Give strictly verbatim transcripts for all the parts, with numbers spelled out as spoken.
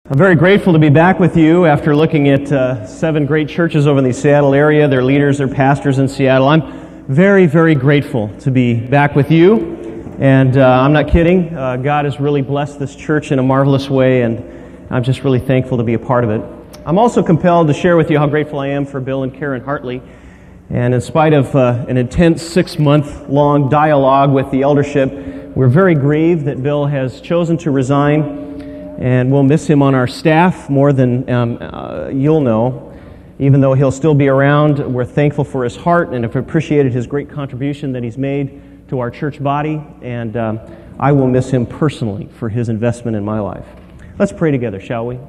I'm very grateful to be back with you after looking at uh, seven great churches over in the Seattle area, their leaders, their pastors in Seattle. I'm very, very grateful to be back with you, and uh, I'm not kidding. Uh, God has really blessed this church in a marvelous way, and I'm just really thankful to be a part of it. I'm also compelled to share with you how grateful I am for Bill and Karen Hartley, and in spite of uh, an intense six-month-long dialogue with the eldership, we're very grieved that Bill has chosen to resign. And we'll miss him on our staff more than um, uh, you'll know. Even though he'll still be around, we're thankful for his heart and have appreciated his great contribution that he's made to our church body. And um, I will miss him personally for his investment in my life. Let's pray together, shall we?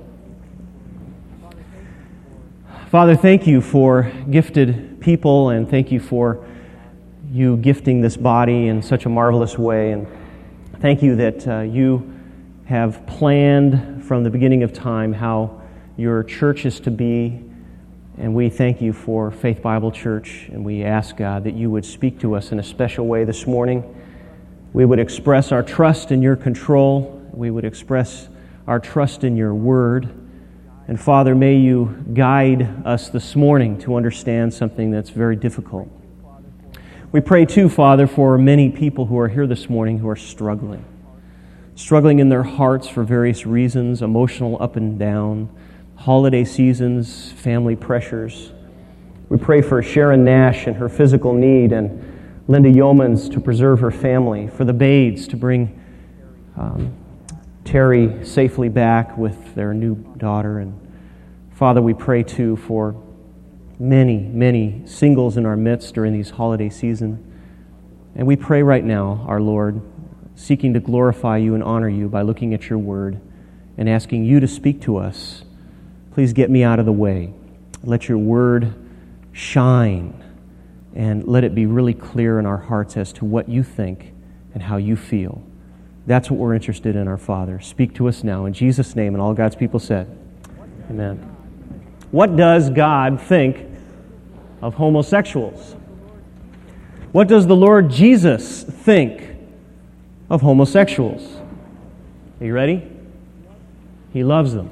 Father, thank you for gifted people, and thank you for you gifting this body in such a marvelous way. And thank you that uh, you have planned from the beginning of time how your church is to be, and we thank you for Faith Bible Church, and we ask, God, that you would speak to us in a special way this morning. We would express our trust in your control. We would express our trust in your word. And Father, may you guide us this morning to understand something that's very difficult. We pray too, Father, for many people who are here this morning who are struggling. Struggling in their hearts for various reasons, emotional up and down, holiday seasons, family pressures. We pray for Sharon Nash and her physical need, and Linda Yeomans to preserve her family, for the Bades to bring um, Terry safely back with their new daughter. And Father, we pray too for many, many singles in our midst during these holiday seasons. And we pray right now, our Lord, seeking to glorify you and honor you by looking at your word and asking you to speak to us. Please get me out of the way. Let your word shine, and let it be really clear in our hearts as to what you think and how you feel. That's what we're interested in, our Father. Speak to us now in Jesus' name, and all God's people said, amen. What does God think of homosexuals? What does the Lord Jesus think of homosexuals? Are you ready? He loves them.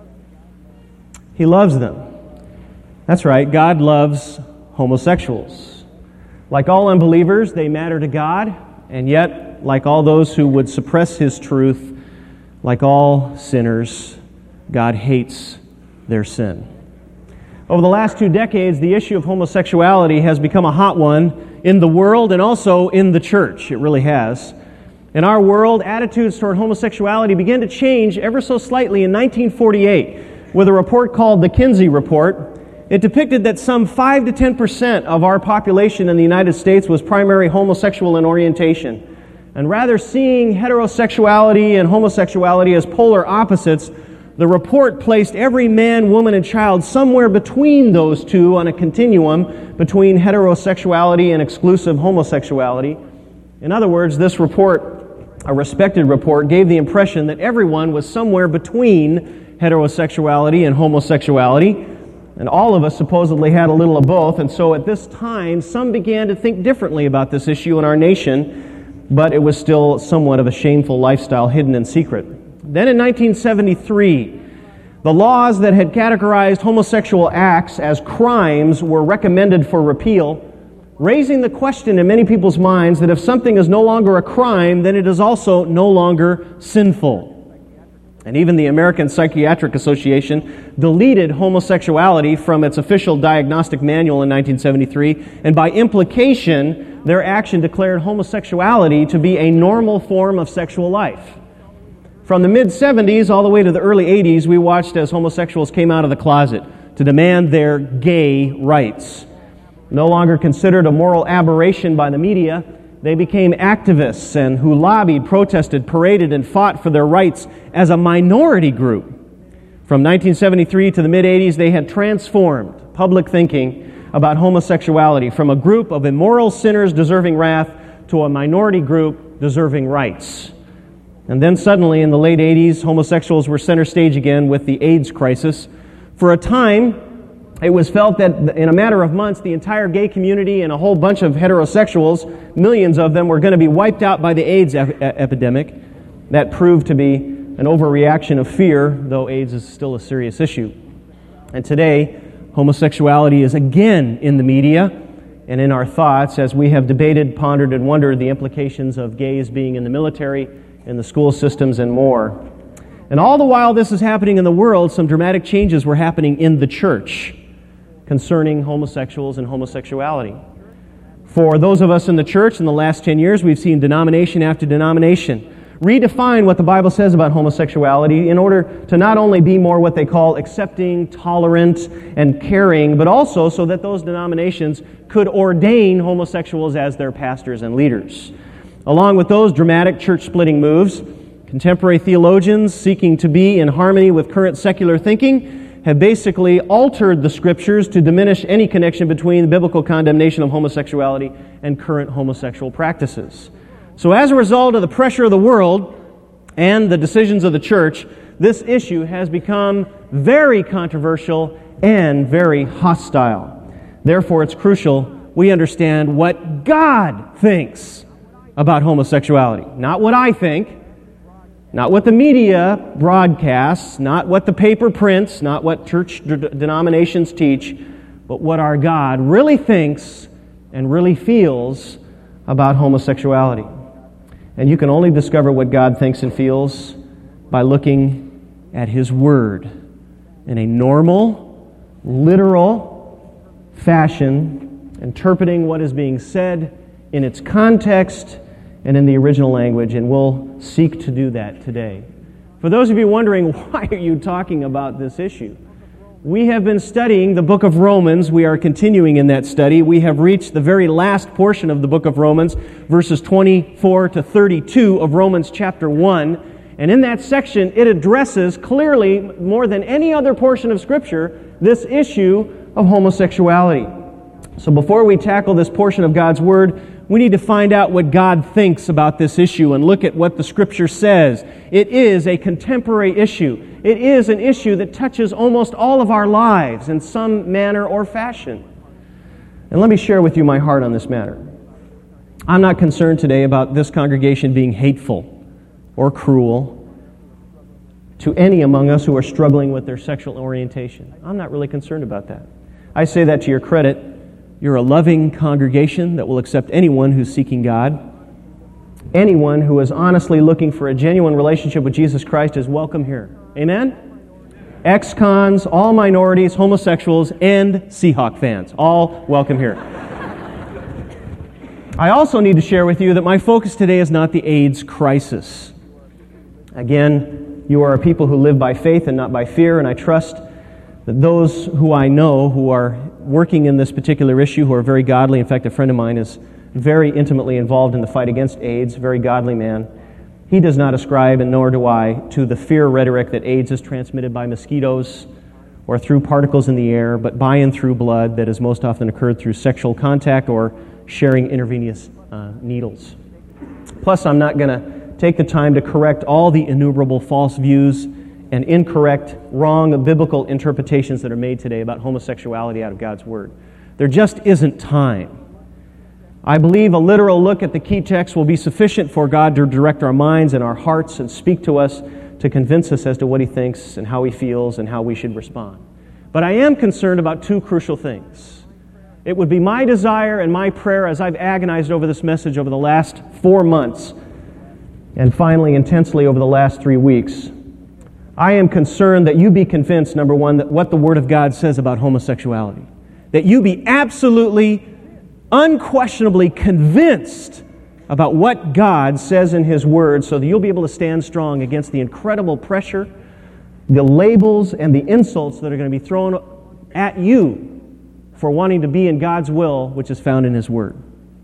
He loves them. That's right, God loves homosexuals. Like all unbelievers, they matter to God, and yet, like all those who would suppress His truth, like all sinners, God hates their sin. Over the last two decades, the issue of homosexuality has become a hot one in the world and also in the church. It really has. In our world, attitudes toward homosexuality began to change ever so slightly in nineteen forty-eight with a report called the Kinsey Report. It depicted that some five to ten percent of our population in the United States was primarily homosexual in orientation. And rather seeing heterosexuality and homosexuality as polar opposites, the report placed every man, woman, and child somewhere between those two on a continuum between heterosexuality and exclusive homosexuality. In other words, this report, a respected report, gave the impression that everyone was somewhere between heterosexuality and homosexuality, and all of us supposedly had a little of both. And so at this time, some began to think differently about this issue in our nation, but it was still somewhat of a shameful lifestyle hidden in secret. Then in nineteen seventy-three, the laws that had categorized homosexual acts as crimes were recommended for repeal, raising the question in many people's minds that if something is no longer a crime, then it is also no longer sinful. And even the American Psychiatric Association deleted homosexuality from its official diagnostic manual in nineteen seventy-three, and by implication, their action declared homosexuality to be a normal form of sexual life. From the mid-seventies all the way to the early eighties, we watched as homosexuals came out of the closet to demand their gay rights. No longer considered a moral aberration by the media, they became activists and who lobbied, protested, paraded, and fought for their rights as a minority group. From nineteen seventy-three to the mid-eighties, they had transformed public thinking about homosexuality from a group of immoral sinners deserving wrath to a minority group deserving rights. And then suddenly, in the late eighties, homosexuals were center stage again with the AIDS crisis. For a time, it was felt that in a matter of months, the entire gay community and a whole bunch of heterosexuals, millions of them, were going to be wiped out by the AIDS ep- epidemic. That proved to be an overreaction of fear, though AIDS is still a serious issue. And today, homosexuality is again in the media and in our thoughts as we have debated, pondered, and wondered the implications of gays being in the military, in the school systems, and more. And all the while this is happening in the world, some dramatic changes were happening in the church concerning homosexuals and homosexuality. For those of us in the church in the last ten years, we've seen denomination after denomination redefine what the Bible says about homosexuality in order to not only be more what they call accepting, tolerant, and caring, but also so that those denominations could ordain homosexuals as their pastors and leaders. Along with those dramatic church-splitting moves, contemporary theologians seeking to be in harmony with current secular thinking have basically altered the Scriptures to diminish any connection between the biblical condemnation of homosexuality and current homosexual practices. So as a result of the pressure of the world and the decisions of the church, this issue has become very controversial and very hostile. Therefore, it's crucial we understand what God thinks about homosexuality. Not what I think, not what the media broadcasts, not what the paper prints, not what church d- denominations teach, but what our God really thinks and really feels about homosexuality. And you can only discover what God thinks and feels by looking at His Word in a normal, literal fashion, interpreting what is being said in its context and in the original language, and we'll seek to do that today. For those of you wondering, why are you talking about this issue? We have been studying the book of Romans. We are continuing in that study. We have reached the very last portion of the book of Romans, verses twenty-four to thirty-two of Romans chapter one. And in that section, it addresses clearly, more than any other portion of Scripture, this issue of homosexuality. So before we tackle this portion of God's Word, we need to find out what God thinks about this issue and look at what the Scripture says. It is a contemporary issue. It is an issue that touches almost all of our lives in some manner or fashion. And let me share with you my heart on this matter. I'm not concerned today about this congregation being hateful or cruel to any among us who are struggling with their sexual orientation. I'm not really concerned about that. I say that to your credit. You're a loving congregation that will accept anyone who's seeking God. Anyone who is honestly looking for a genuine relationship with Jesus Christ is welcome here. Amen? Ex-cons, all minorities, homosexuals, and Seahawk fans. All welcome here. I also need to share with you that my focus today is not the AIDS crisis. Again, you are a people who live by faith and not by fear, and I trust that those who I know who are working in this particular issue, who are very godly, in fact, a friend of mine is very intimately involved in the fight against AIDS, very godly man. He does not ascribe, and nor do I, to the fear rhetoric that AIDS is transmitted by mosquitoes or through particles in the air, but by and through blood that has most often occurred through sexual contact or sharing intravenous uh, needles. Plus, I'm not going to take the time to correct all the innumerable false views and incorrect, wrong biblical interpretations that are made today about homosexuality out of God's Word. There just isn't time. I believe a literal look at the key text will be sufficient for God to direct our minds and our hearts and speak to us to convince us as to what He thinks and how He feels and how we should respond. But I am concerned about two crucial things. It would be my desire and my prayer as I've agonized over this message over the last four months and finally intensely over the last three weeks. I am concerned that you be convinced, number one, that what the Word of God says about homosexuality. That you be absolutely, unquestionably convinced about what God says in His Word so that you'll be able to stand strong against the incredible pressure, the labels, and the insults that are going to be thrown at you for wanting to be in God's will, which is found in His Word.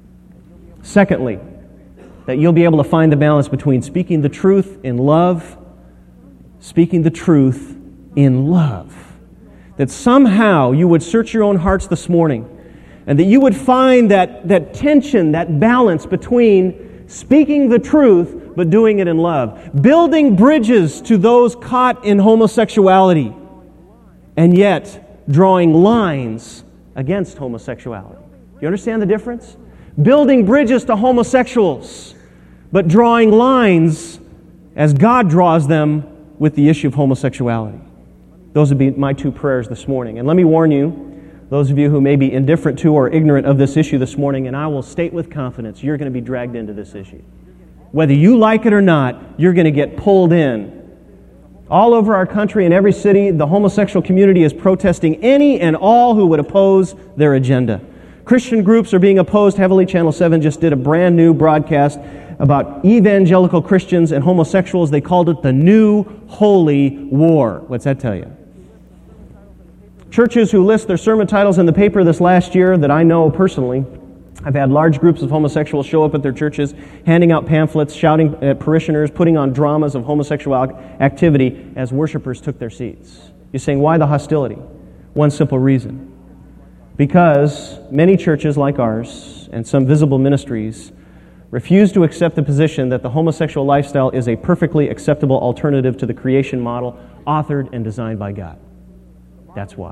Secondly, that you'll be able to find the balance between speaking the truth in love, speaking the truth in love. That somehow you would search your own hearts this morning and that you would find that, that tension, that balance between speaking the truth but doing it in love. Building bridges to those caught in homosexuality and yet drawing lines against homosexuality. You understand the difference? Building bridges to homosexuals but drawing lines as God draws them with the issue of homosexuality. Those would be my two prayers this morning. And let me warn you, those of you who may be indifferent to or ignorant of this issue this morning, and I will state with confidence, you're going to be dragged into this issue. Whether you like it or not, you're going to get pulled in. All over our country, in every city, the homosexual community is protesting any and all who would oppose their agenda. Christian groups are being opposed heavily. Channel seven just did a brand new broadcast about evangelical Christians and homosexuals. They called it the New Holy War. What's that tell you? Churches who list their sermon titles in the paper this last year that I know personally, I've had large groups of homosexuals show up at their churches, handing out pamphlets, shouting at parishioners, putting on dramas of homosexual activity as worshipers took their seats. You're saying, why the hostility? One simple reason. Because many churches like ours and some visible ministries refuse to accept the position that the homosexual lifestyle is a perfectly acceptable alternative to the creation model authored and designed by God. That's why.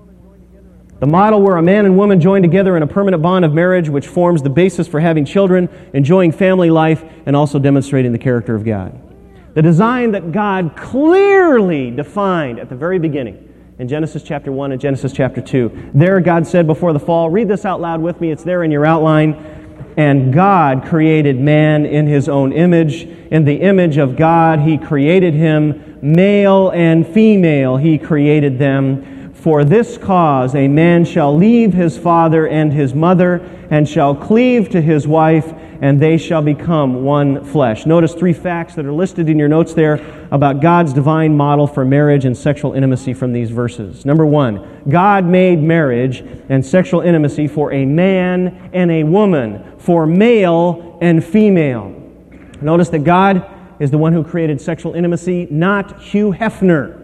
The model where a man and woman join together in a permanent bond of marriage, which forms the basis for having children, enjoying family life, and also demonstrating the character of God. The design that God clearly defined at the very beginning in Genesis chapter one and Genesis chapter two. There God said before the fall, read this out loud with me, it's there in your outline. And God created man in His own image. In the image of God, He created him, male and female, He created them. For this cause a man shall leave his father and his mother, and shall cleave to his wife, and they shall become one flesh. Notice three facts that are listed in your notes there about God's divine model for marriage and sexual intimacy from these verses. Number one, God made marriage and sexual intimacy for a man and a woman, for male and female. Notice that God is the one who created sexual intimacy, not Hugh Hefner.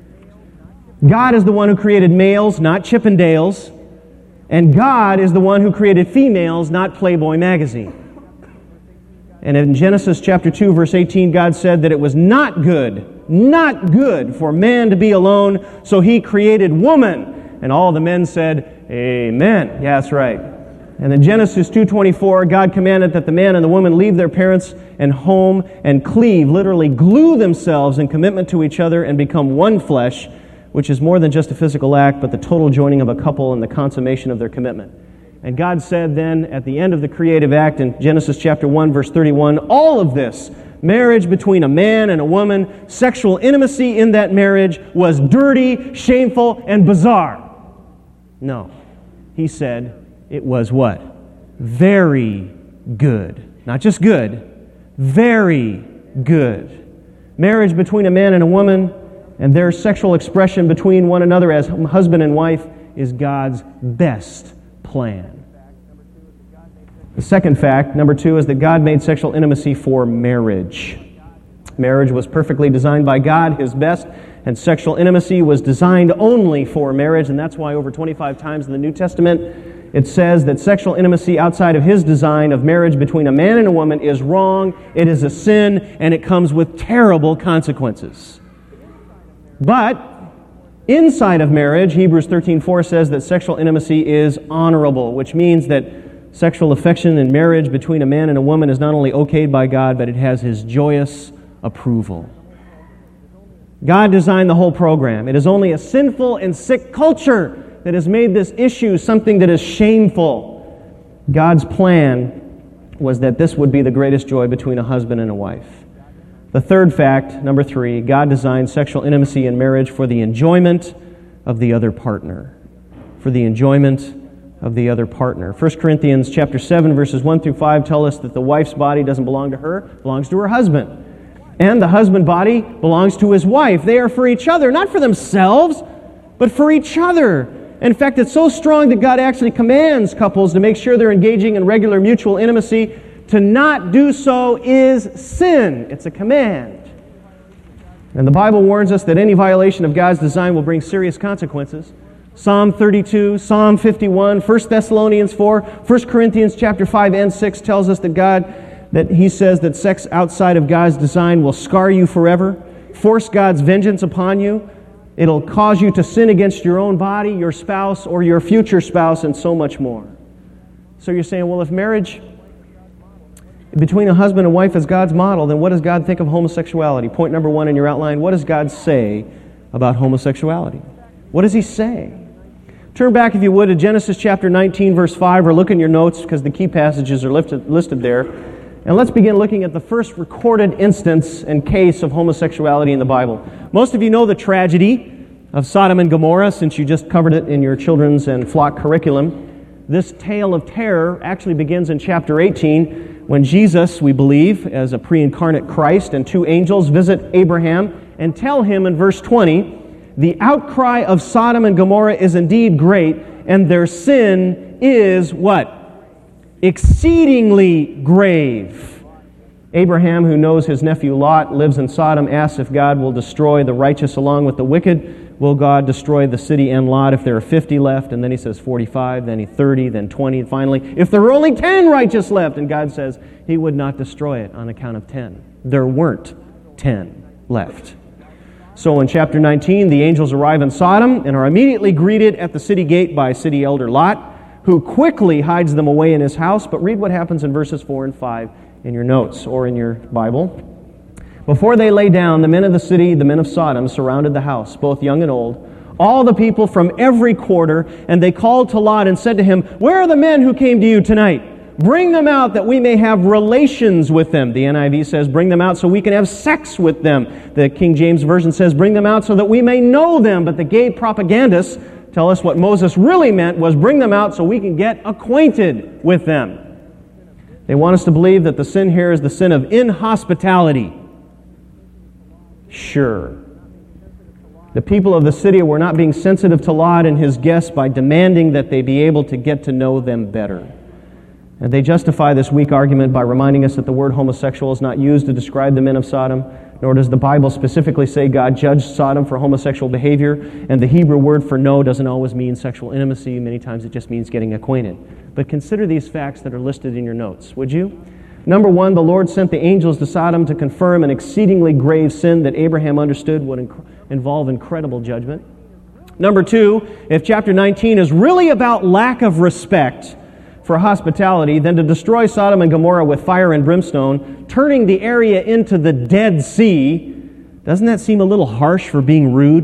God is the one who created males, not Chippendales. And God is the one who created females, not Playboy magazine. And in Genesis chapter two, verse eighteen, God said that it was not good, not good for man to be alone, so He created woman. And all the men said, amen. Yeah, that's right. And in Genesis two twenty-four, God commanded that the man and the woman leave their parents and home and cleave, literally glue themselves in commitment to each other and become one flesh, which is more than just a physical act, but the total joining of a couple and the consummation of their commitment. And God said then, at the end of the creative act in Genesis chapter one, verse thirty-one, all of this, marriage between a man and a woman, sexual intimacy in that marriage, was dirty, shameful, and bizarre. No. He said it was what? Very good. Not just good, very good. Marriage between a man and a woman and their sexual expression between one another as husband and wife is God's best plan. The second fact, number two, is that God made sexual intimacy for marriage. Marriage was perfectly designed by God, His best, and sexual intimacy was designed only for marriage, and that's why over twenty-five times in the New Testament it says that sexual intimacy outside of His design of marriage between a man and a woman is wrong, it is a sin, and it comes with terrible consequences. But inside of marriage, Hebrews thirteen four says that sexual intimacy is honorable, which means that sexual affection in marriage between a man and a woman is not only okayed by God, but it has His joyous approval. God designed the whole program. It is only a sinful and sick culture that has made this issue something that is shameful. God's plan was that this would be the greatest joy between a husband and a wife. The third fact, number three, God designed sexual intimacy in marriage for the enjoyment of the other partner. For the enjoyment of the other partner. First Corinthians chapter seven, verses one through five tell us that the wife's body doesn't belong to her, it belongs to her husband. And the husband body belongs to his wife. They are for each other, not for themselves, but for each other. In fact, it's so strong that God actually commands couples to make sure they're engaging in regular mutual intimacy. To not do so is sin. It's a command. And the Bible warns us that any violation of God's design will bring serious consequences. Psalm thirty-two, Psalm fifty-one, First Thessalonians four, First Corinthians chapter five and six tells us that God, that He says that sex outside of God's design will scar you forever, force God's vengeance upon you. It'll cause you to sin against your own body, your spouse, or your future spouse, and so much more. So you're saying, well, if marriage between a husband and wife as God's model, then what does God think of homosexuality? Point number one in your outline, what does God say about homosexuality? What does He say? Turn back, if you would, to Genesis chapter nineteen, verse five, or look in your notes because the key passages are listed, listed there. And let's begin looking at the first recorded instance and case of homosexuality in the Bible. Most of you know the tragedy of Sodom and Gomorrah, since you just covered it in your children's and flock curriculum. This tale of terror actually begins in chapter eighteen, when Jesus, we believe, as a pre-incarnate Christ, and two angels visit Abraham and tell him in verse twenty, the outcry of Sodom and Gomorrah is indeed great, and their sin is what? Exceedingly grave. Abraham, who knows his nephew Lot lives in Sodom, asks if God will destroy the righteous along with the wicked. Will God destroy the city and Lot if there are fifty left? And then he says forty-five, then he thirty, then twenty, and finally, if there are only ten righteous left, and God says He would not destroy it on account of ten. There weren't ten left. So in chapter nineteen, the angels arrive in Sodom and are immediately greeted at the city gate by city elder Lot, who quickly hides them away in his house. But read what happens in verses four and five in your notes or in your Bible. Before they lay down, the men of the city, the men of Sodom, surrounded the house, both young and old, all the people from every quarter, and they called to Lot and said to him, where are the men who came to you tonight? Bring them out that we may have relations with them. The N I V says, bring them out so we can have sex with them. The King James Version says, bring them out so that we may know them. But the gay propagandists tell us what Moses really meant was bring them out so we can get acquainted with them. They want us to believe that the sin here is the sin of inhospitality. Sure. The people of the city were not being sensitive to Lot and his guests by demanding that they be able to get to know them better. And they justify this weak argument by reminding us that the word homosexual is not used to describe the men of Sodom, nor does the Bible specifically say God judged Sodom for homosexual behavior, and the Hebrew word for no doesn't always mean sexual intimacy. Many times it just means getting acquainted. But consider these facts that are listed in your notes, would you? Number one, the Lord sent the angels to Sodom to confirm an exceedingly grave sin that Abraham understood would inc- involve incredible judgment. Number two, if chapter nineteen is really about lack of respect for hospitality, then to destroy Sodom and Gomorrah with fire and brimstone, turning the area into the Dead Sea, doesn't that seem a little harsh for being rude?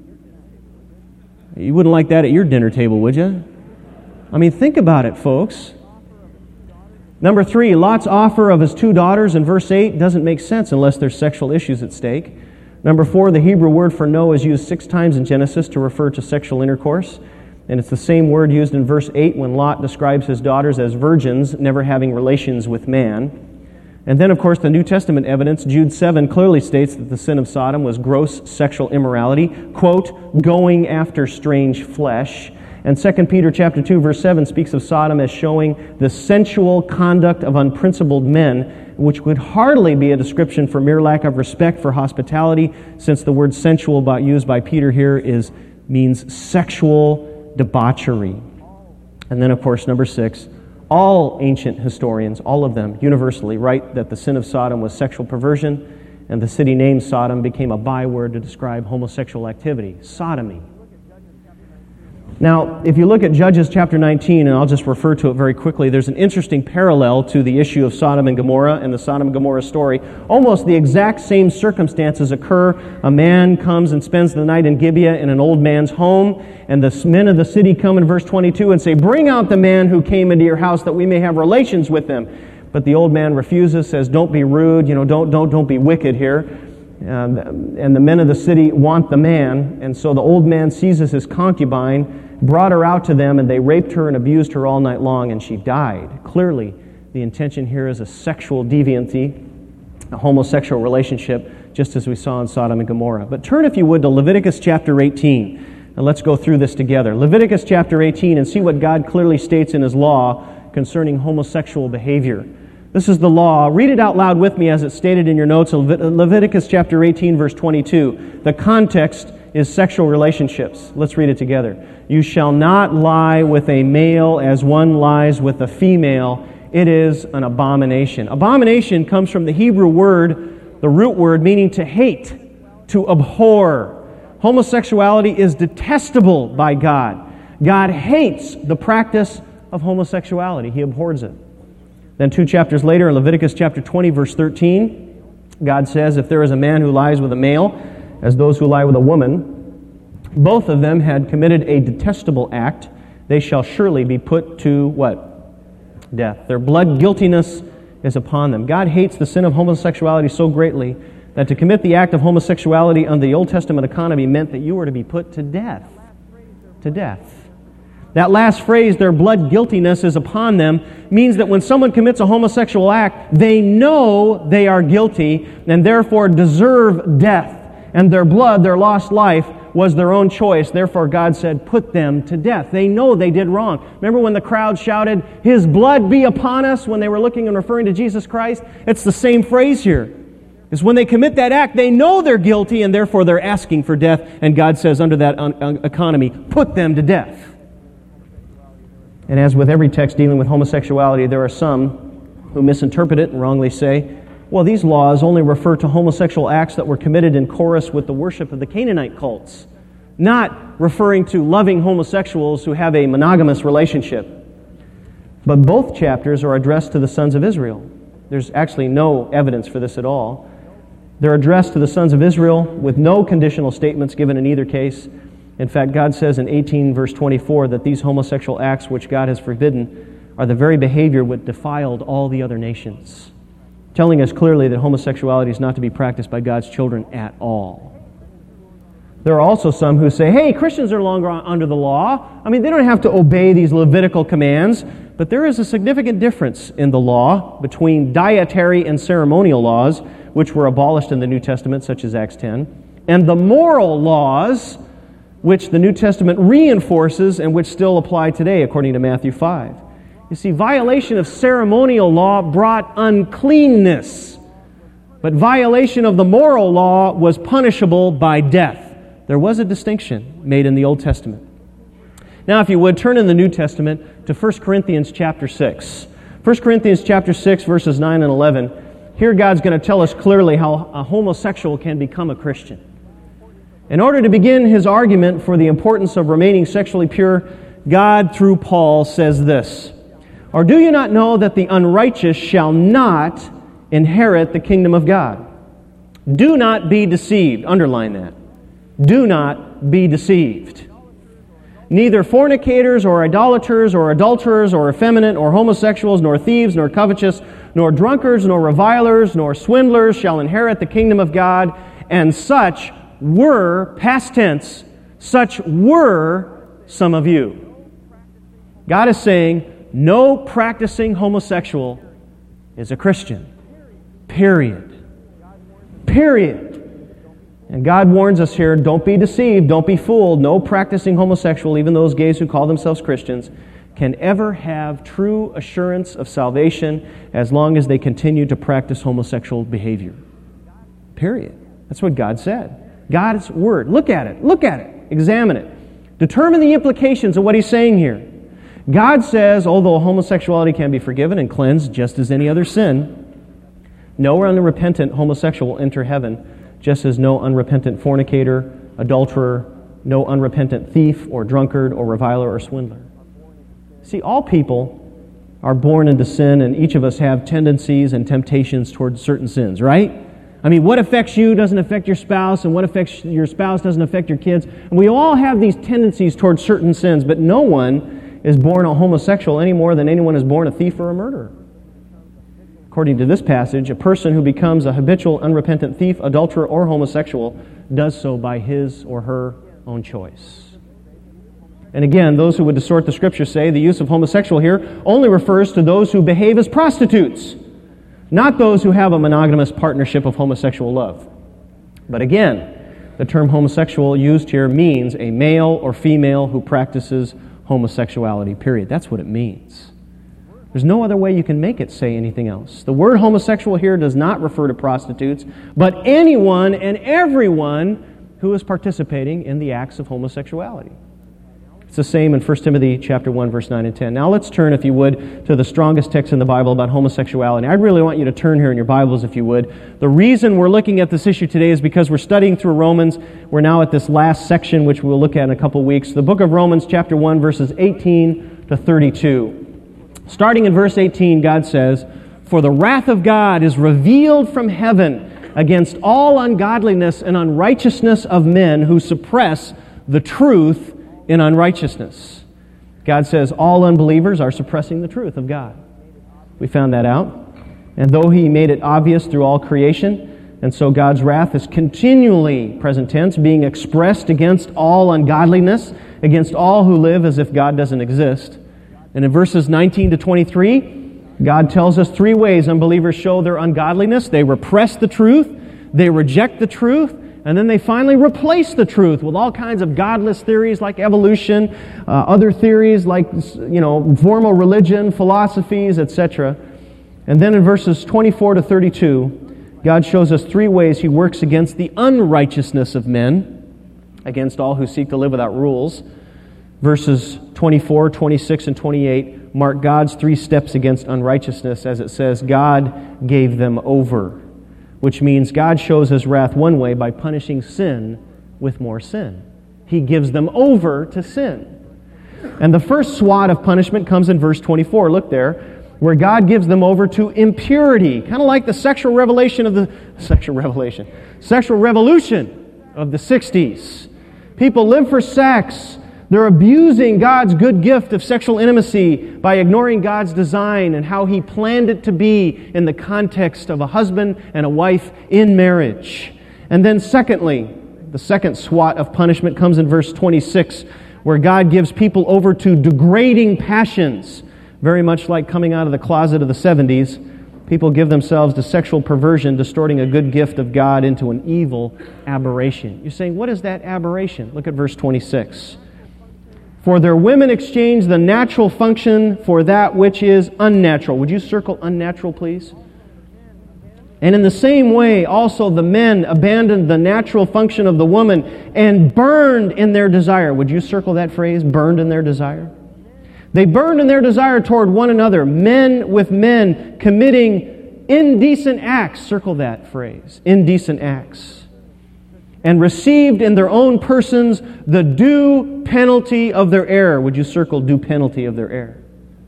You wouldn't like that at your dinner table, would you? I mean, think about it, folks. Number three, Lot's offer of his two daughters in verse eight doesn't make sense unless there's sexual issues at stake. Number four, the Hebrew word for no is used six times in Genesis to refer to sexual intercourse. And it's the same word used in verse eight when Lot describes his daughters as virgins, never having relations with man. And then, of course, the New Testament evidence, Jude seven, clearly states that the sin of Sodom was gross sexual immorality, quote, going after strange flesh. And Second Peter chapter two, verse seven speaks of Sodom as showing the sensual conduct of unprincipled men, which would hardly be a description for mere lack of respect for hospitality, since the word sensual by, used by Peter here is means sexual debauchery. And then, of course, number six, all ancient historians, all of them universally, write that the sin of Sodom was sexual perversion, and the city named Sodom became a byword to describe homosexual activity, sodomy. Now, if you look at Judges chapter nineteen, and I'll just refer to it very quickly, there's an interesting parallel to the issue of Sodom and Gomorrah and the Sodom and Gomorrah story. Almost the exact same circumstances occur. A man comes and spends the night in Gibeah in an old man's home, and the men of the city come in verse twenty-two and say, bring out the man who came into your house that we may have relations with him. But the old man refuses, says, don't be rude, you know, don't, don't, don't be wicked here. Um, and the men of the city want the man, and so the old man seizes his concubine, brought her out to them, and they raped her and abused her all night long, and she died. Clearly, the intention here is a sexual deviancy, a homosexual relationship, just as we saw in Sodom and Gomorrah. But turn, if you would, to Leviticus chapter eighteen, and let's go through this together. Leviticus chapter eighteen, and see what God clearly states in His law concerning homosexual behavior. This is the law. Read it out loud with me as it's stated in your notes. Leviticus chapter eighteen, verse twenty-two. The context is sexual relationships. Let's read it together. You shall not lie with a male as one lies with a female. It is an abomination. Abomination comes from the Hebrew word, the root word, meaning to hate, to abhor. Homosexuality is detestable by God. God hates the practice of homosexuality. He abhors it. Then two chapters later, in Leviticus chapter twenty, verse thirteen, God says, if there is a man who lies with a male, as those who lie with a woman, both of them had committed a detestable act, they shall surely be put to what? Death. Their blood guiltiness is upon them. God hates the sin of homosexuality so greatly that to commit the act of homosexuality under the Old Testament economy meant that you were to be put to death. To death. That last phrase, their blood guiltiness is upon them, means that when someone commits a homosexual act, they know they are guilty and therefore deserve death. And their blood, their lost life, was their own choice. Therefore, God said, put them to death. They know they did wrong. Remember when the crowd shouted, His blood be upon us, when they were looking and referring to Jesus Christ? It's the same phrase here. Is when they commit that act, they know they're guilty, and therefore they're asking for death. And God says, under that un- un- economy, put them to death. And as with every text dealing with homosexuality, there are some who misinterpret it and wrongly say, well, these laws only refer to homosexual acts that were committed in chorus with the worship of the Canaanite cults, not referring to loving homosexuals who have a monogamous relationship. But both chapters are addressed to the sons of Israel. There's actually no evidence for this at all. They're addressed to the sons of Israel with no conditional statements given in either case. In fact, God says in eighteen verse twenty-four that these homosexual acts which God has forbidden are the very behavior which defiled all the other nations, telling us clearly that homosexuality is not to be practiced by God's children at all. There are also some who say, hey, Christians are no longer under the law. I mean, they don't have to obey these Levitical commands, but there is a significant difference in the law between dietary and ceremonial laws, which were abolished in the New Testament, such as Acts ten, and the moral laws, which the New Testament reinforces and which still apply today, according to Matthew five. You see, violation of ceremonial law brought uncleanness, but violation of the moral law was punishable by death. There was a distinction made in the Old Testament. Now, if you would, turn in the New Testament to First Corinthians chapter six. First Corinthians chapter six, verses nine and eleven. Here God's going to tell us clearly how a homosexual can become a Christian. In order to begin his argument for the importance of remaining sexually pure, God, through Paul, says this, or do you not know that the unrighteous shall not inherit the kingdom of God? Do not be deceived. Underline that. Do not be deceived. Neither fornicators or idolaters or adulterers or effeminate or homosexuals nor thieves nor covetous nor drunkards nor revilers nor swindlers shall inherit the kingdom of God, and such were, past tense, such were some of you. God is saying, no practicing homosexual is a Christian. Period. Period. And God warns us here, don't be deceived, don't be fooled. No practicing homosexual, even those gays who call themselves Christians, can ever have true assurance of salvation as long as they continue to practice homosexual behavior. Period. That's what God said. God's Word. Look at it. Look at it. Examine it. Determine the implications of what He's saying here. God says, although homosexuality can be forgiven and cleansed just as any other sin, no unrepentant homosexual will enter heaven, just as no unrepentant fornicator, adulterer, no unrepentant thief or drunkard or reviler or swindler. See, all people are born into sin, and each of us have tendencies and temptations towards certain sins, right? I mean, what affects you doesn't affect your spouse, and what affects your spouse doesn't affect your kids. And we all have these tendencies towards certain sins, but no one is born a homosexual any more than anyone is born a thief or a murderer. According to this passage, a person who becomes a habitual, unrepentant thief, adulterer, or homosexual does so by his or her own choice. And again, those who would distort the Scripture say the use of homosexual here only refers to those who behave as prostitutes, not those who have a monogamous partnership of homosexual love. But again, the term homosexual used here means a male or female who practices homosexuality, period. That's what it means. There's no other way you can make it say anything else. The word homosexual here does not refer to prostitutes, but anyone and everyone who is participating in the acts of homosexuality. It's the same in First Timothy chapter one, verse nine and ten. Now let's turn, if you would, to the strongest text in the Bible about homosexuality. I really want you to turn here in your Bibles, if you would. The reason we're looking at this issue today is because we're studying through Romans. We're now at this last section, which we'll look at in a couple weeks. The book of Romans chapter one, verses eighteen to thirty-two. Starting in verse eighteen, God says, "For the wrath of God is revealed from heaven against all ungodliness and unrighteousness of men who suppress the truth in unrighteousness." God says all unbelievers are suppressing the truth of God. We found that out. And though He made it obvious through all creation, and so God's wrath is continually, present tense, being expressed against all ungodliness, against all who live as if God doesn't exist. And in verses nineteen to twenty-three, God tells us three ways unbelievers show their ungodliness. They repress the truth, they reject the truth, and then they finally replace the truth with all kinds of godless theories like evolution, uh, other theories like, you know, formal religion, philosophies, et cetera. And then in verses twenty-four to thirty-two, God shows us three ways He works against the unrighteousness of men, against all who seek to live without rules. Verses twenty-four, twenty-six, and twenty-eight mark God's three steps against unrighteousness, as it says, God gave them over, which means God shows His wrath one way by punishing sin with more sin. He gives them over to sin. And the first swat of punishment comes in verse twenty-four. Look there, where God gives them over to impurity, kind of like the sexual revelation of the sexual revelation, sexual revolution of the sixties. People live for sex. They're abusing God's good gift of sexual intimacy by ignoring God's design and how He planned it to be in the context of a husband and a wife in marriage. And then secondly, the second swat of punishment comes in verse twenty-six, where God gives people over to degrading passions. Very much like coming out of the closet of the seventies, people give themselves to sexual perversion, distorting a good gift of God into an evil aberration. You're saying, what is that aberration? Look at verse twenty-six. "For their women exchange the natural function for that which is unnatural." Would you circle unnatural, please? "And in the same way, also the men abandoned the natural function of the woman and burned in their desire." Would you circle that phrase, burned in their desire? They burned in their desire toward one another, men with men committing indecent acts. Circle that phrase, indecent acts. "And received in their own persons the due penalty of their error." Would you circle due penalty of their error?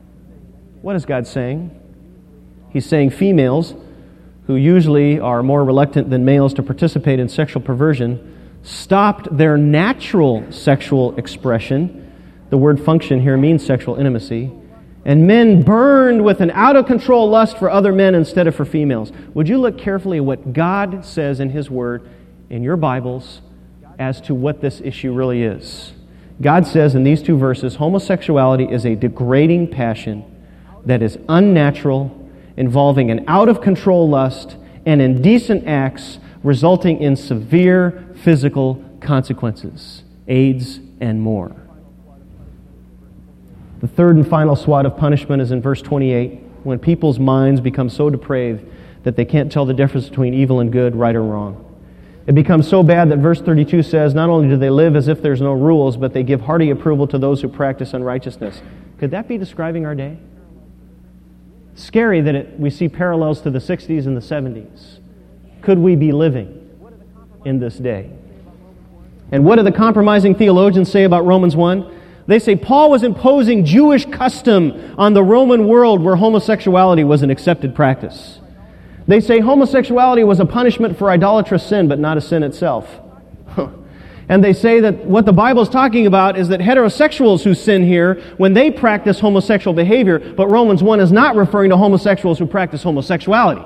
What is God saying? He's saying females, who usually are more reluctant than males to participate in sexual perversion, stopped their natural sexual expression. The word function here means sexual intimacy. And men burned with an out-of-control lust for other men instead of for females. Would you look carefully at what God says in His Word, in your Bibles, as to what this issue really is? God says in these two verses, homosexuality is a degrading passion that is unnatural, involving an out-of-control lust and indecent acts resulting in severe physical consequences, AIDS and more. The third and final swat of punishment is in verse twenty-eight, when people's minds become so depraved that they can't tell the difference between evil and good, right or wrong. It becomes so bad that verse thirty-two says, not only do they live as if there's no rules, but they give hearty approval to those who practice unrighteousness. Could that be describing our day? Scary that it, we see parallels to the sixties and the seventies. Could we be living in this day? And what do the compromising theologians say about Romans one? They say Paul was imposing Jewish custom on the Roman world where homosexuality was an accepted practice. They say homosexuality was a punishment for idolatrous sin, but not a sin itself. And they say that what the Bible is talking about is that heterosexuals who sin here when they practice homosexual behavior, but Romans one is not referring to homosexuals who practice homosexuality.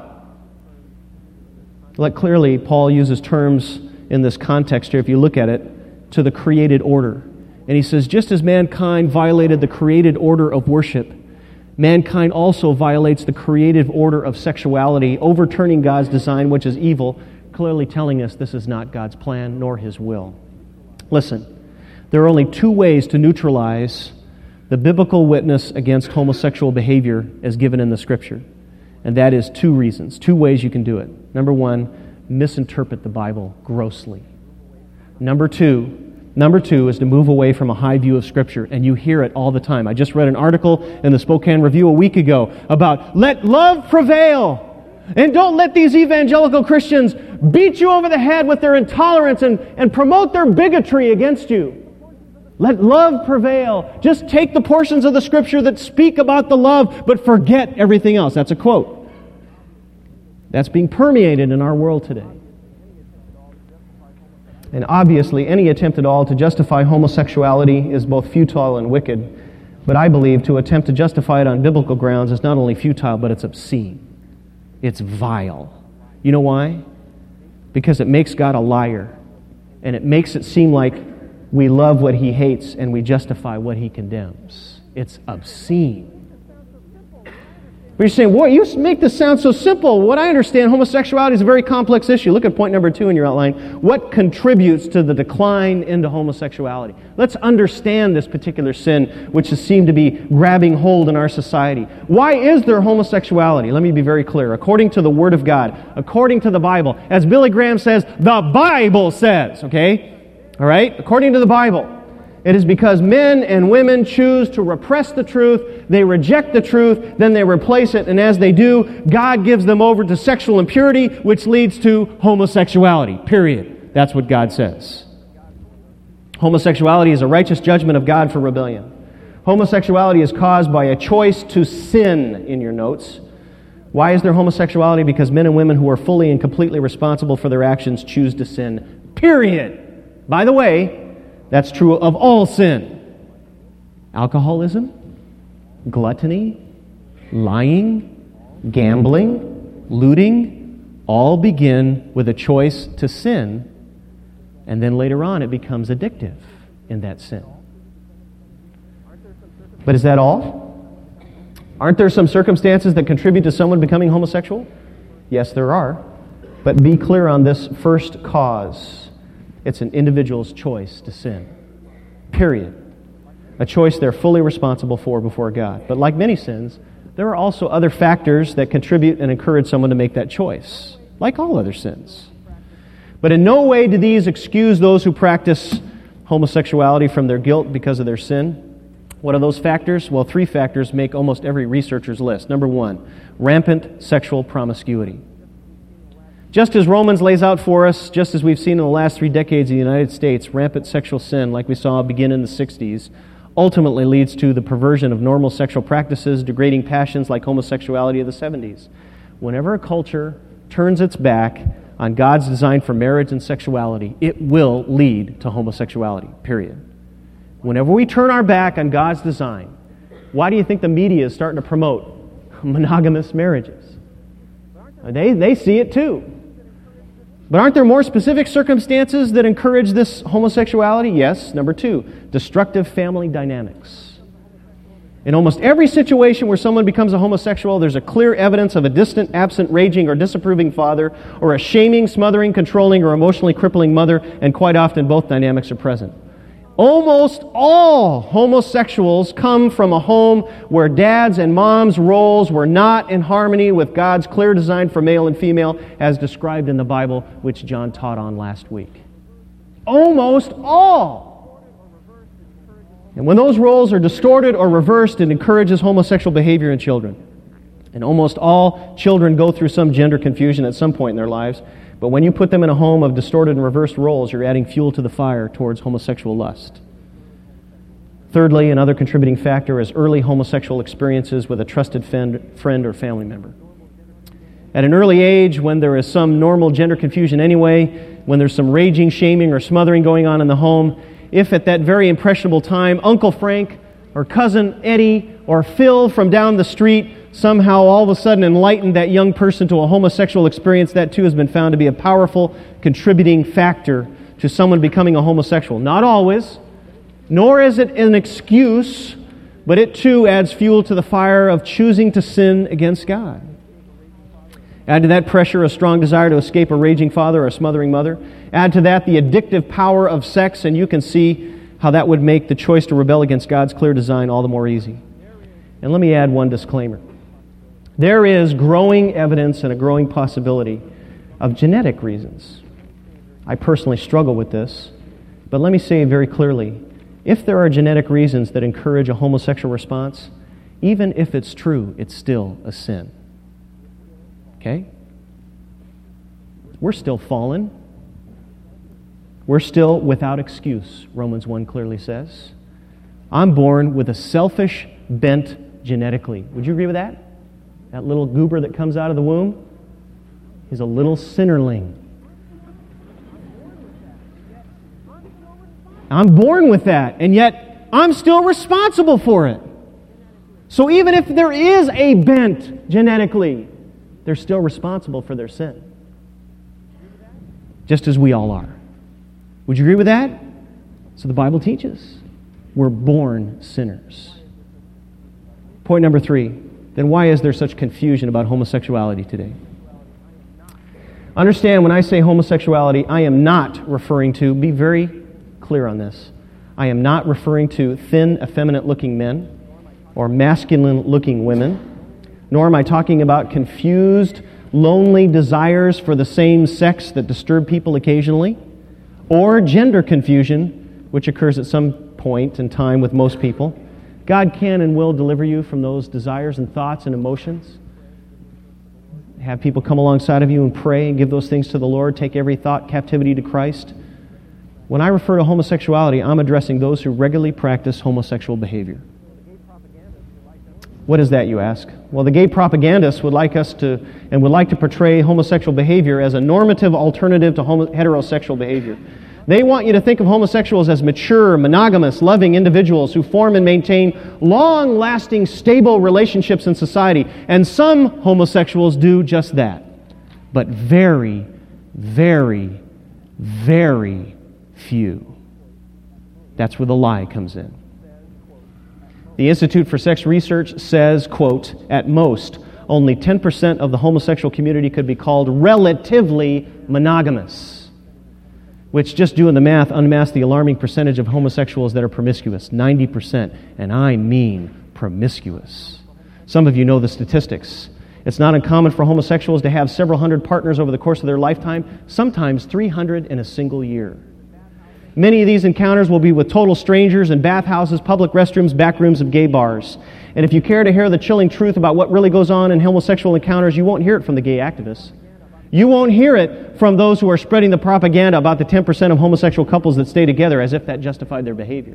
Like clearly, Paul uses terms in this context here, if you look at it, to the created order. And he says, just as mankind violated the created order of worship, mankind also violates the creative order of sexuality, overturning God's design, which is evil, clearly telling us this is not God's plan nor His will. Listen, there are only two ways to neutralize the biblical witness against homosexual behavior as given in the Scripture. And that is two reasons, two ways you can do it. Number one, misinterpret the Bible grossly. Number two, Number two is to move away from a high view of Scripture, and you hear it all the time. I just read an article in the Spokane Review a week ago about let love prevail, and don't let these evangelical Christians beat you over the head with their intolerance and, and promote their bigotry against you. Let love prevail. Just take the portions of the Scripture that speak about the love, but forget everything else. That's a quote. That's being permeated in our world today. And obviously, any attempt at all to justify homosexuality is both futile and wicked. But I believe to attempt to justify it on biblical grounds is not only futile, but it's obscene. It's vile. You know why? Because it makes God a liar. And it makes it seem like we love what He hates and we justify what He condemns. It's obscene. But you're saying, boy, you make this sound so simple. What I understand, homosexuality is a very complex issue. Look at point number two in your outline. What contributes to the decline into homosexuality? Let's understand this particular sin, which has seemed to be grabbing hold in our society. Why is there homosexuality? Let me be very clear. According to the Word of God, according to the Bible, as Billy Graham says, the Bible says, okay? All right? According to the Bible. It is because men and women choose to repress the truth, they reject the truth, then they replace it, and as they do, God gives them over to sexual impurity, which leads to homosexuality, period. That's what God says. Homosexuality is a righteous judgment of God for rebellion. Homosexuality is caused by a choice to sin, in your notes. Why is there homosexuality? Because men and women who are fully and completely responsible for their actions choose to sin, period. By the way, that's true of all sin. Alcoholism, gluttony, lying, gambling, looting, all begin with a choice to sin, and then later on it becomes addictive in that sin. But is that all? Aren't there some circumstances that contribute to someone becoming homosexual? Yes, there are. But be clear on this first cause. It's an individual's choice to sin. Period. A choice they're fully responsible for before God. But like many sins, there are also other factors that contribute and encourage someone to make that choice, like all other sins. But in no way do these excuse those who practice homosexuality from their guilt because of their sin. What are those factors? Well, three factors make almost every researcher's list. Number one, rampant sexual promiscuity. Just as Romans lays out for us, just as we've seen in the last three decades in the United States, rampant sexual sin, like we saw begin in the sixties, ultimately leads to the perversion of normal sexual practices, degrading passions like homosexuality of the seventies. Whenever a culture turns its back on God's design for marriage and sexuality, it will lead to homosexuality, period. Whenever we turn our back on God's design, why do you think the media is starting to promote monogamous marriages? They, they see it too. But aren't there more specific circumstances that encourage this homosexuality? Yes. Number two, destructive family dynamics. In almost every situation where someone becomes a homosexual, there's a clear evidence of a distant, absent, raging, or disapproving father, or a shaming, smothering, controlling, or emotionally crippling mother, and quite often both dynamics are present. Almost all homosexuals come from a home where dads and moms' roles were not in harmony with God's clear design for male and female as described in the Bible, which John taught on last week. Almost all. And when those roles are distorted or reversed, it encourages homosexual behavior in children. And almost all children go through some gender confusion at some point in their lives. But when you put them in a home of distorted and reversed roles, you're adding fuel to the fire towards homosexual lust. Thirdly, another contributing factor is early homosexual experiences with a trusted friend or family member. At an early age, when there is some normal gender confusion anyway, when there's some raging, shaming, or smothering going on in the home, if at that very impressionable time, Uncle Frank or Cousin Eddie or Phil from down the street somehow all of a sudden enlightened that young person to a homosexual experience, that too has been found to be a powerful contributing factor to someone becoming a homosexual. Not always, nor is it an excuse, but it too adds fuel to the fire of choosing to sin against God. Add to that pressure a strong desire to escape a raging father or a smothering mother. Add to that the addictive power of sex, and you can see how that would make the choice to rebel against God's clear design all the more easy. And let me add one disclaimer. There is growing evidence and a growing possibility of genetic reasons. I personally struggle with this, but let me say very clearly, if there are genetic reasons that encourage a homosexual response, even if it's true, it's still a sin. Okay? We're still fallen. we're still without excuse, Romans one clearly says. I'm born with a selfish bent genetically. Would you agree with that? That little goober that comes out of the womb is a little sinnerling. I'm born with that, and yet I'm still responsible for it. So even if there is a bent genetically, they're still responsible for their sin. Just as we all are. Would you agree with that? So the Bible teaches we're born sinners. Point number three, then why is there such confusion about homosexuality today? Understand, when I say homosexuality, I am not referring to, be very clear on this, I am not referring to thin, effeminate-looking men or masculine-looking women, nor am I talking about confused, lonely desires for the same sex that disturb people occasionally, or gender confusion, which occurs at some point in time with most people. God can and will deliver you from those desires and thoughts and emotions. Have people come alongside of you and pray and give those things to the Lord. Take every thought captivity to Christ. When I refer to homosexuality, I'm addressing those who regularly practice homosexual behavior. What is that, you ask? Well, the gay propagandists would like us to, and would like to portray homosexual behavior as a normative alternative to homo- heterosexual behavior. They want you to think of homosexuals as mature, monogamous, loving individuals who form and maintain long-lasting, stable relationships in society. And some homosexuals do just that. But very, very, very few. That's where the lie comes in. The Institute for Sex Research says, quote, at most, only ten percent of the homosexual community could be called relatively monogamous, which, just doing the math, unmasks the alarming percentage of homosexuals that are promiscuous, ninety percent, and I mean promiscuous. Some of you know the statistics. It's not uncommon for homosexuals to have several hundred partners over the course of their lifetime, sometimes three hundred in a single year. Many of these encounters will be with total strangers in bathhouses, public restrooms, back rooms of gay bars. And if you care to hear the chilling truth about what really goes on in homosexual encounters, you won't hear it from the gay activists. You won't hear it from those who are spreading the propaganda about the ten percent of homosexual couples that stay together as if that justified their behavior.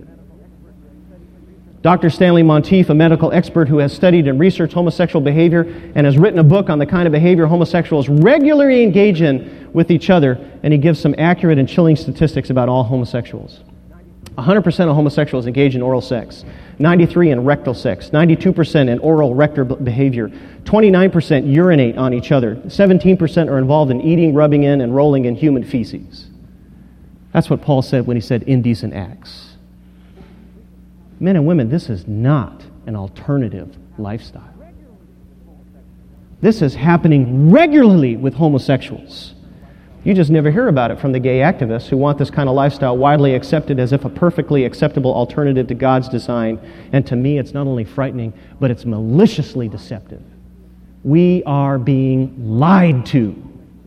Doctor Stanley Monteith, a medical expert who has studied and researched homosexual behavior and has written a book on the kind of behavior homosexuals regularly engage in with each other, and he gives some accurate and chilling statistics about all homosexuals. one hundred percent of homosexuals engage in oral sex, ninety-three percent in rectal sex, ninety-two percent in oral rectal behavior, twenty-nine percent urinate on each other, seventeen percent are involved in eating, rubbing in, and rolling in human feces. That's what Paul said when he said indecent acts. Men and women, this is not an alternative lifestyle. This is happening regularly with homosexuals. You just never hear about it from the gay activists who want this kind of lifestyle widely accepted as if a perfectly acceptable alternative to God's design. And to me, it's not only frightening, but it's maliciously deceptive. We are being lied to.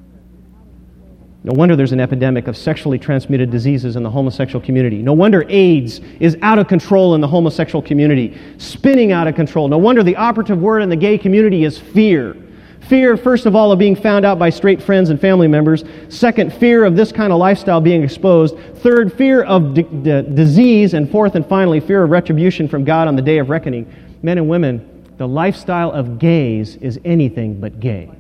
No wonder there's an epidemic of sexually transmitted diseases in the homosexual community. No wonder AIDS is out of control in the homosexual community, spinning out of control. No wonder the operative word in the gay community is fear. Fear, first of all, of being found out by straight friends and family members. Second, fear of this kind of lifestyle being exposed. Third, fear of d- d- disease. And fourth and finally, fear of retribution from God on the day of reckoning. Men and women, the lifestyle of gays is anything but gay.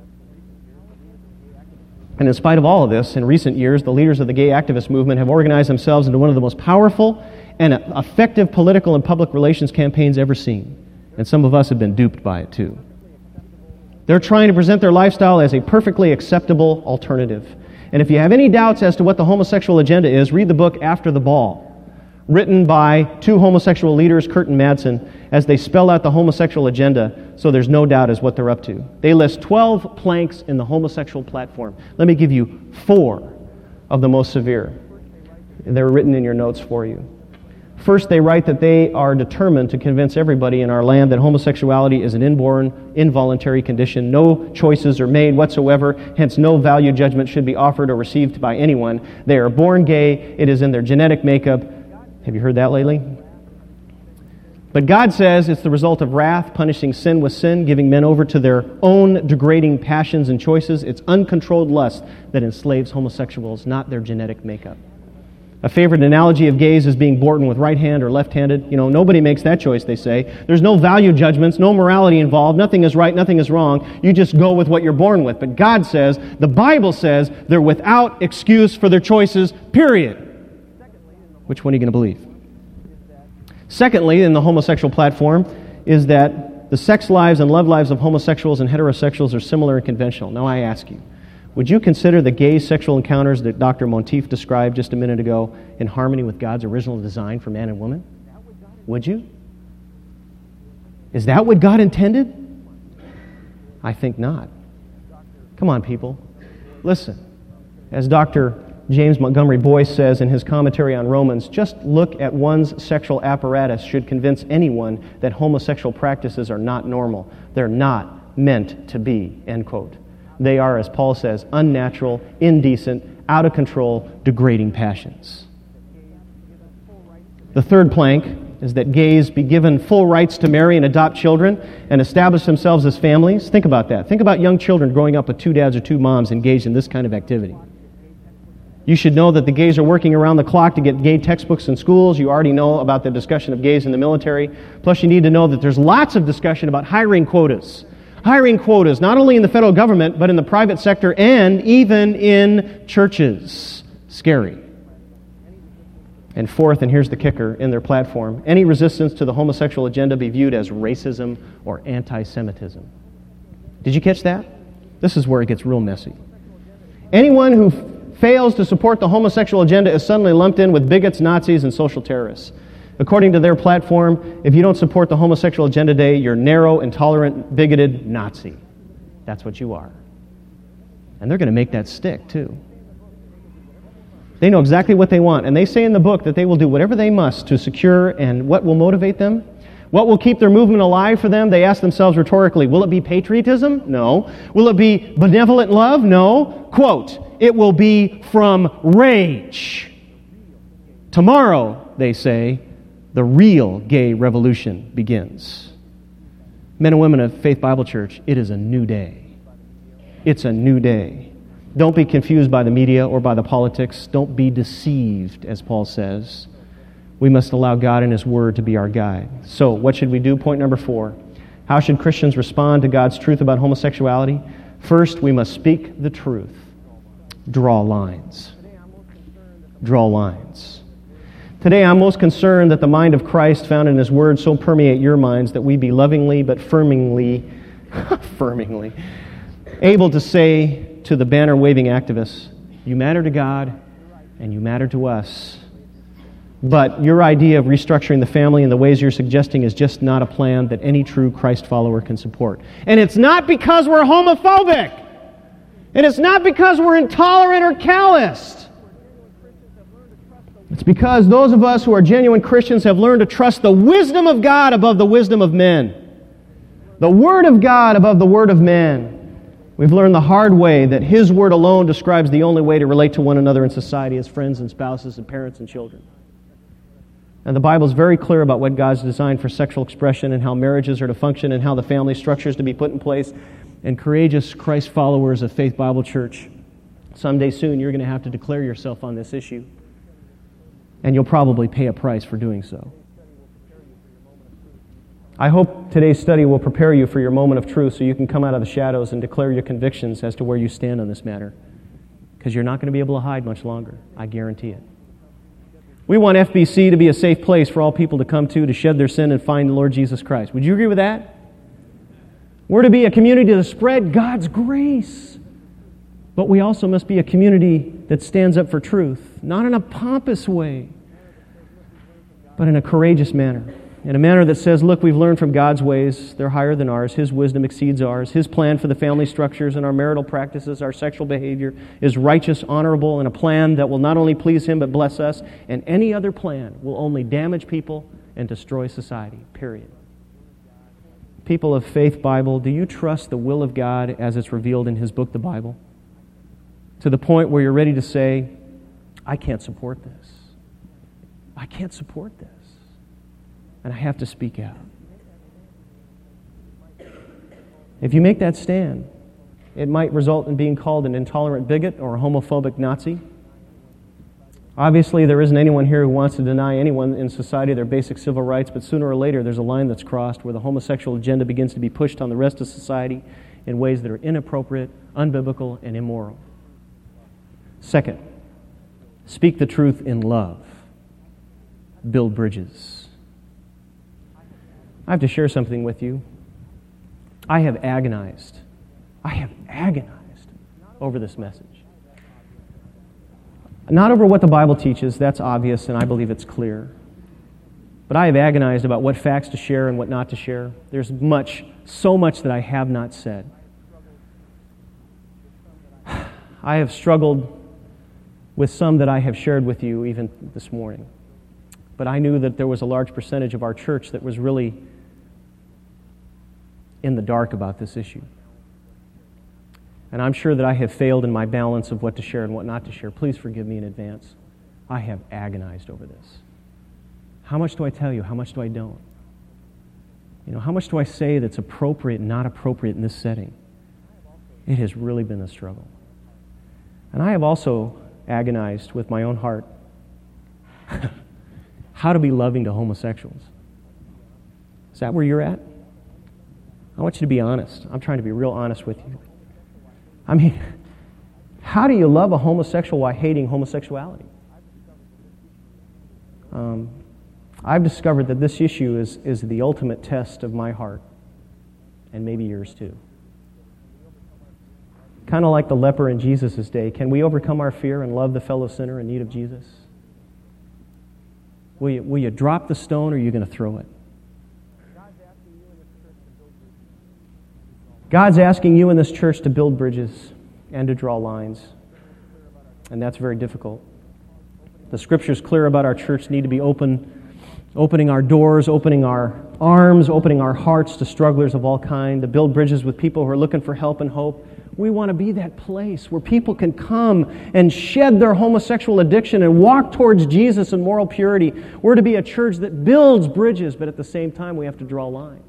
And in spite of all of this, in recent years, the leaders of the gay activist movement have organized themselves into one of the most powerful and effective political and public relations campaigns ever seen. And some of us have been duped by it too. They're trying to present their lifestyle as a perfectly acceptable alternative. And if you have any doubts as to what the homosexual agenda is, read the book After the Ball, written by two homosexual leaders, Kurt and Madsen, as they spell out the homosexual agenda, so there's no doubt as what they're up to. They list twelve planks in the homosexual platform. Let me give you four of the most severe. They're written in your notes for you. First, they write that they are determined to convince everybody in our land that homosexuality is an inborn, involuntary condition. No choices are made whatsoever, hence no value judgment should be offered or received by anyone. They are born gay. It is in their genetic makeup. Have you heard that lately? But God says it's the result of wrath, punishing sin with sin, giving men over to their own degrading passions and choices. It's uncontrolled lust that enslaves homosexuals, not their genetic makeup. A favorite analogy of gays is being born with right hand or left-handed. You know, nobody makes that choice, they say. There's no value judgments, no morality involved. Nothing is right, nothing is wrong. You just go with what you're born with. But God says, the Bible says, they're without excuse for their choices, period. Which one are you going to believe? Secondly, in the homosexual platform, is that the sex lives and love lives of homosexuals and heterosexuals are similar and conventional. Now I ask you, would you consider the gay sexual encounters that Doctor Monteith described just a minute ago in harmony with God's original design for man and woman? Would you? Is that what God intended? I think not. Come on, people. Listen. As Doctor James Montgomery Boyce says in his commentary on Romans, just look at one's sexual apparatus should convince anyone that homosexual practices are not normal. They're not meant to be, end quote. They are, as Paul says, unnatural, indecent, out of control, degrading passions. The third plank is that gays be given full rights to marry and adopt children and establish themselves as families. Think about that. Think about young children growing up with two dads or two moms engaged in this kind of activity. You should know that the gays are working around the clock to get gay textbooks in schools. You already know about the discussion of gays in the military. Plus, you need to know that there's lots of discussion about hiring quotas. Hiring quotas, not only in the federal government, but in the private sector and even in churches. Scary. And fourth, and here's the kicker in their platform, any resistance to the homosexual agenda be viewed as racism or anti-Semitism. Did you catch that? This is where it gets real messy. Anyone who f- fails to support the homosexual agenda is suddenly lumped in with bigots, Nazis, and social terrorists. According to their platform, if you don't support the homosexual agenda today, you're narrow, intolerant, bigoted Nazi. That's what you are. And they're going to make that stick, too. They know exactly what they want, and they say in the book that they will do whatever they must to secure, and what will motivate them? What will keep their movement alive for them? They ask themselves rhetorically, will it be patriotism? No. Will it be benevolent love? No. Quote, it will be from rage. Tomorrow, they say, the real gay revolution begins. Men and women of Faith Bible Church, it is a new day. It's a new day. Don't be confused by the media or by the politics. Don't be deceived, as Paul says. We must allow God and His Word to be our guide. So, what should we do? Point number four. How should Christians respond to God's truth about homosexuality? First, we must speak the truth. Draw lines. Draw lines. Today, I'm most concerned that the mind of Christ found in His Word so permeate your minds that we be lovingly but firmingly, firmingly, able to say to the banner-waving activists, you matter to God and you matter to us. But your idea of restructuring the family in the ways you're suggesting is just not a plan that any true Christ follower can support. And it's not because we're homophobic. And it's not because we're intolerant or calloused. It's because those of us who are genuine Christians have learned to trust the wisdom of God above the wisdom of men. The Word of God above the Word of man. We've learned the hard way that His Word alone describes the only way to relate to one another in society as friends and spouses and parents and children. And the Bible is very clear about what God's designed for sexual expression and how marriages are to function and how the family structure is to be put in place. And courageous Christ followers of Faith Bible Church, someday soon you're going to have to declare yourself on this issue. And you'll probably pay a price for doing so. I hope today's study will prepare you for your moment of truth so you can come out of the shadows and declare your convictions as to where you stand on this matter. Because you're not going to be able to hide much longer. I guarantee it. We want F B C to be a safe place for all people to come to to shed their sin and find the Lord Jesus Christ. Would you agree with that? We're to be a community to spread God's grace. But we also must be a community that stands up for truth, not in a pompous way, but in a courageous manner. In a manner that says, look, we've learned from God's ways. They're higher than ours. His wisdom exceeds ours. His plan for the family structures and our marital practices, our sexual behavior is righteous, honorable, and a plan that will not only please Him but bless us. And any other plan will only damage people and destroy society, period. People of Faith Bible, do you trust the will of God as it's revealed in His book, the Bible? To the point where you're ready to say, I can't support this. I can't support this. And I have to speak out. If you make that stand, it might result in being called an intolerant bigot or a homophobic Nazi. Obviously, there isn't anyone here who wants to deny anyone in society their basic civil rights, but sooner or later there's a line that's crossed where the homosexual agenda begins to be pushed on the rest of society in ways that are inappropriate, unbiblical, and immoral. Second, speak the truth in love. Build bridges. I have to share something with you. I have agonized. I have agonized over this message. Not over what the Bible teaches, that's obvious, and I believe it's clear. But I have agonized about what facts to share and what not to share. There's much, so much that I have not said. I have struggled with some that I have shared with you even this morning. But I knew that there was a large percentage of our church that was really in the dark about this issue. And I'm sure that I have failed in my balance of what to share and what not to share. Please forgive me in advance. I have agonized over this. How much do I tell you? How much do I don't? You know, how much do I say that's appropriate and not appropriate in this setting? It has really been a struggle. And I have also agonized with my own heart how to be loving to homosexuals. Is that where you're at? I want you to be honest. I'm trying to be real honest with you. I mean, how do you love a homosexual while hating homosexuality? Um, I've discovered that this issue is, is the ultimate test of my heart, and maybe yours too. Kind of like the leper in Jesus' day. Can we overcome our fear and love the fellow sinner in need of Jesus? Will you, will you drop the stone, or are you going to throw it? God's asking you in this church to build bridges and to draw lines. And that's very difficult. The Scripture's clear about our church need to be open, opening our doors, opening our arms, opening our hearts to strugglers of all kind, to build bridges with people who are looking for help and hope. We want to be that place where people can come and shed their homosexual addiction and walk towards Jesus in moral purity. We're to be a church that builds bridges, but at the same time we have to draw lines.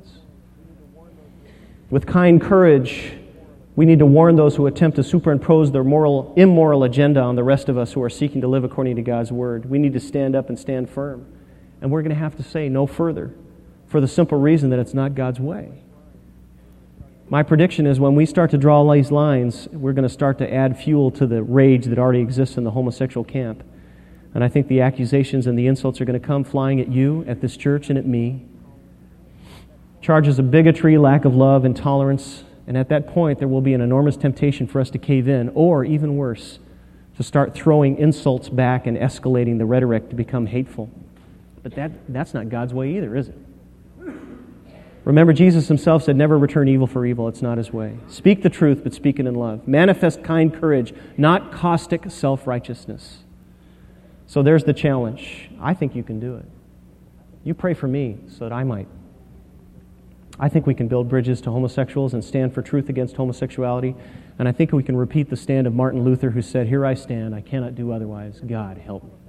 With kind courage, we need to warn those who attempt to superimpose their moral, immoral agenda on the rest of us who are seeking to live according to God's Word. We need to stand up and stand firm. And we're going to have to say no further for the simple reason that it's not God's way. My prediction is when we start to draw these lines, we're going to start to add fuel to the rage that already exists in the homosexual camp. And I think the accusations and the insults are going to come flying at you, at this church, and at me. Charges of bigotry, lack of love, intolerance, and at that point there will be an enormous temptation for us to cave in, or even worse, to start throwing insults back and escalating the rhetoric to become hateful. But that, that's not God's way either, is it? Remember, Jesus himself said, never return evil for evil. It's not his way. Speak the truth, but speak it in love. Manifest kind courage, not caustic self-righteousness. So there's the challenge. I think you can do it. You pray for me so that I might. I think we can build bridges to homosexuals and stand for truth against homosexuality. And I think we can repeat the stand of Martin Luther, who said, here I stand, I cannot do otherwise. God, help me.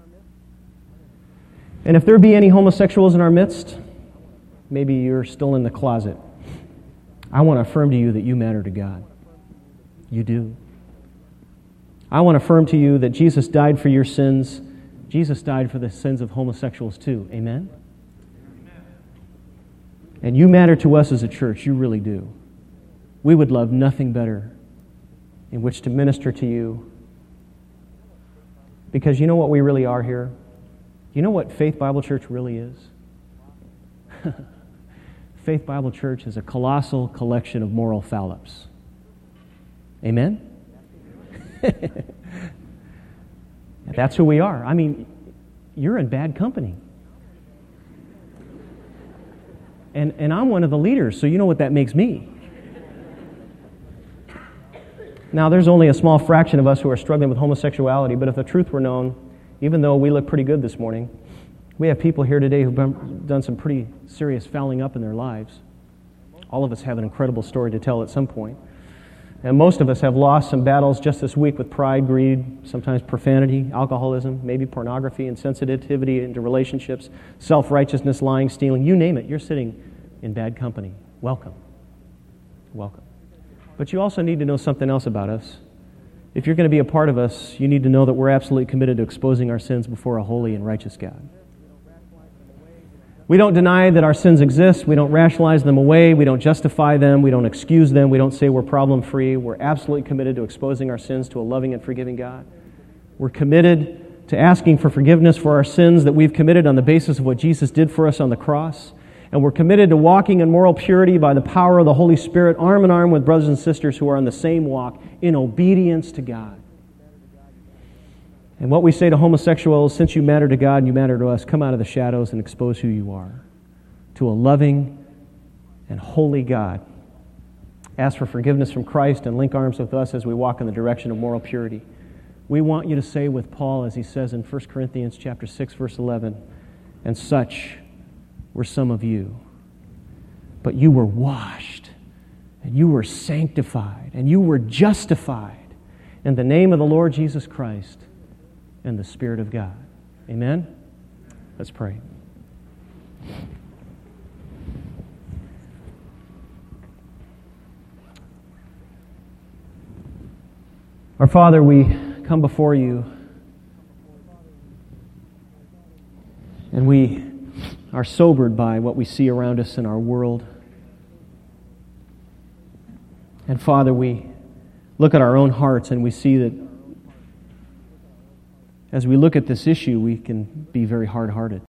And if there be any homosexuals in our midst, maybe you're still in the closet. I want to affirm to you that you matter to God. You do. I want to affirm to you that Jesus died for your sins. Jesus died for the sins of homosexuals too. Amen? And you matter to us as a church. You really do. We would love nothing better in which to minister to you. Because you know what we really are here? You know what Faith Bible Church really is? Faith Bible Church is a colossal collection of moral foul-ups. Amen? That's who we are. I mean, you're in bad company. And, and I'm one of the leaders, so you know what that makes me. Now, there's only a small fraction of us who are struggling with homosexuality, but if the truth were known, even though we look pretty good this morning, we have people here today who've done some pretty serious fouling up in their lives. All of us have an incredible story to tell at some point. And most of us have lost some battles just this week with pride, greed, sometimes profanity, alcoholism, maybe pornography, insensitivity into relationships, self-righteousness, lying, stealing, you name it. You're sitting in bad company. Welcome. Welcome. But you also need to know something else about us. If you're going to be a part of us, you need to know that we're absolutely committed to exposing our sins before a holy and righteous God. We don't deny that our sins exist. We don't rationalize them away. We don't justify them. We don't excuse them. We don't say we're problem-free. We're absolutely committed to exposing our sins to a loving and forgiving God. We're committed to asking for forgiveness for our sins that we've committed on the basis of what Jesus did for us on the cross. And we're committed to walking in moral purity by the power of the Holy Spirit, arm in arm with brothers and sisters who are on the same walk in obedience to God. And what we say to homosexuals, since you matter to God and you matter to us, come out of the shadows and expose who you are to a loving and holy God. Ask for forgiveness from Christ and link arms with us as we walk in the direction of moral purity. We want you to say with Paul, as he says in First Corinthians chapter six, verse eleven, and such were some of you, but you were washed, and you were sanctified, and you were justified in the name of the Lord Jesus Christ and the Spirit of God. Amen? Let's pray. Our Father, we come before you, and we are sobered by what we see around us in our world. And Father, we look at our own hearts and we see that as we look at this issue, we can be very hard-hearted.